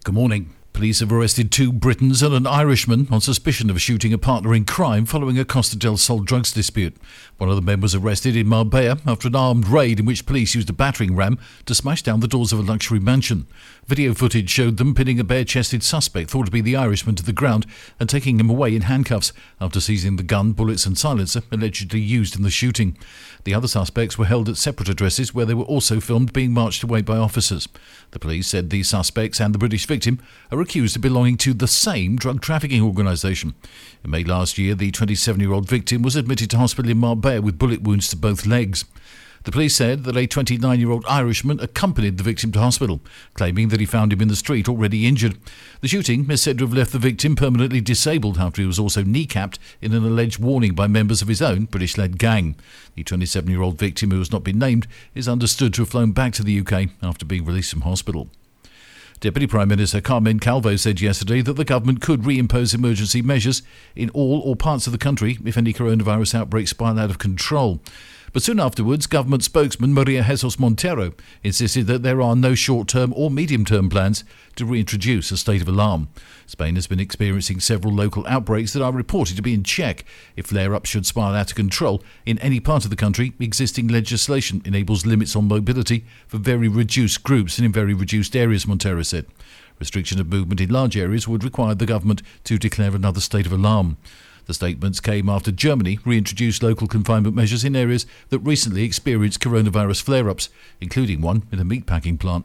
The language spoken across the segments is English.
Good morning. Police have arrested 2 Britons and an Irishman on suspicion of shooting a partner in crime following a Costa del Sol drugs dispute. One of the men was arrested in Marbella after an armed raid in which police used a battering ram to smash down the doors of a luxury mansion. Video footage showed them pinning a bare-chested suspect thought to be the Irishman to the ground and taking him away in handcuffs after seizing the gun, bullets and silencer allegedly used in the shooting. The other suspects were held at separate addresses where they were also filmed being marched away by officers. The police said these suspects and the British victim are accused of belonging to the same drug trafficking organisation. In May last year, the 27-year-old victim was admitted to hospital in Marbella with bullet wounds to both legs. The police said that a 29-year-old Irishman accompanied the victim to hospital, claiming that he found him in the street already injured. The shooting is said to have left the victim permanently disabled after he was also kneecapped in an alleged warning by members of his own British-led gang. The 27-year-old victim, who has not been named, is understood to have flown back to the UK after being released from hospital. Deputy Prime Minister Carmen Calvo said yesterday that the government could reimpose emergency measures in all or parts of the country if any coronavirus outbreaks spiral out of control. But soon afterwards, government spokesman Maria Jesus Montero insisted that there are no short-term or medium-term plans to reintroduce a state of alarm. Spain has been experiencing several local outbreaks that are reported to be in check. If flare-ups should spiral out of control in any part of the country, existing legislation enables limits on mobility for very reduced groups and in very reduced areas, Montero said. Restriction of movement in large areas would require the government to declare another state of alarm. The statements came after Germany reintroduced local confinement measures in areas that recently experienced coronavirus flare-ups, including one in a meatpacking plant.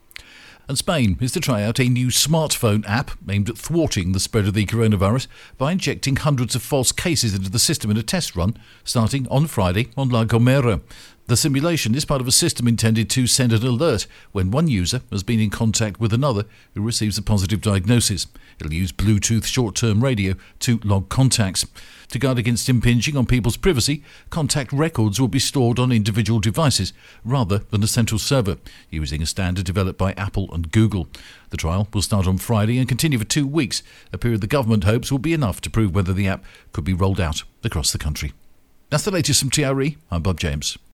And Spain is to try out a new smartphone app aimed at thwarting the spread of the coronavirus by injecting hundreds of false cases into the system in a test run starting on Friday on La Gomera. The simulation is part of a system intended to send an alert when one user has been in contact with another who receives a positive diagnosis. It'll use Bluetooth short-term radio to log contacts. To guard against impinging on people's privacy, contact records will be stored on individual devices rather than a central server, using a standard developed by Apple and Google. The trial will start on Friday and continue for 2 weeks, a period the government hopes will be enough to prove whether the app could be rolled out across the country. That's the latest from TRE. I'm Bob James.